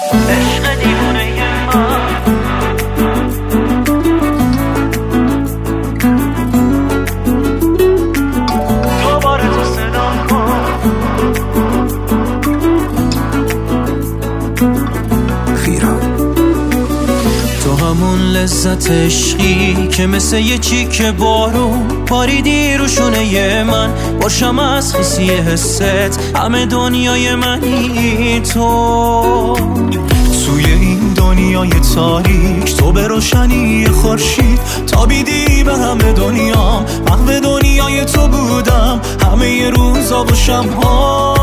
عشق دیوونه من دوباره تو صدا کن. تو همون لذت عشقی که مثل یه چیک بارون پاریدی رو شونه من، باشم از خیسی حست همه دنیای منی تو. توی این دنیای تاریک تو به روشنی خورشید تابیدی به همه دنیا. محو دنیای تو بودم همه روزا و شب‌ها.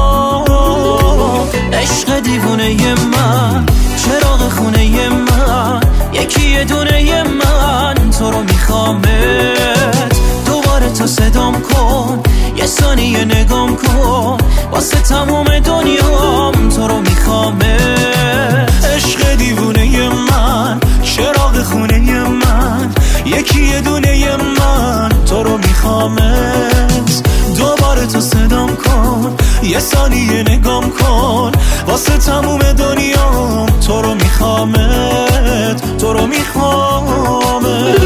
عشق دیوونه من چراغ خونه من، یکی دونه من تو رو میخوامت. دوباره تو صدام کن، یه ثانیه نگام کن، واسه تموم دنیام تو رو میخوامت. عشق دیوونه من چراغ خونه من، یکی دونه من تو رو میخوامت. دوباره تو صدام کن، یه ثانیه نگام کن، واسه تموم دنیام تو رو میخوامت، تو رو میخوامت.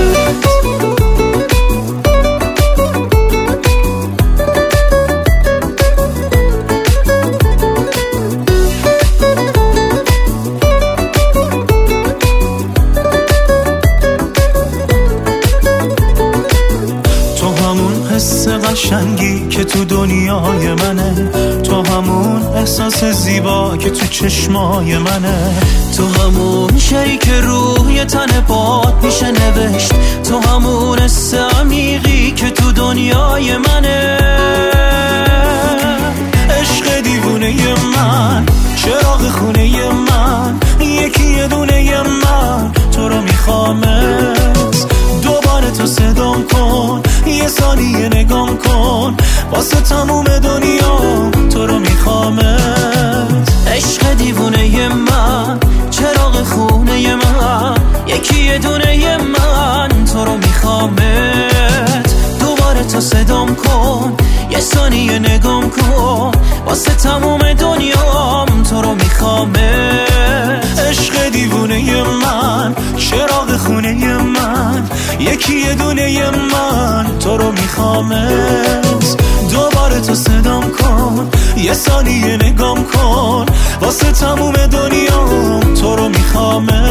حس قشنگی که تو دنیای منه، تو همون احساس زیبا که تو چشمای منه، تو همون شریک روی تن پات میشه نوشت، تو همون حس عمیقی که تو دنیای منه. عشق دیوونه من چراغ خونه من، یکی دونه من تو رو میخوامت. دوباره تو صدام کن، یه ثانیه نگام کن، واسه تموم دنیا تو رو میخوامت. عشق دیوونه من چراغ خونه من، یکی دونه من تو رو میخوامت. دوباره تو صدام کن، یه ثانیه نگام کن، واسه تموم دنیام تو رو میخوامت. عشق دیوونه من چراغ خونه من، یکی دونه من تو رو میخوامت. دوباره تو صدام کن، یه ثانیه نگام کن، واسه تموم دنیام تو رو میخوامت.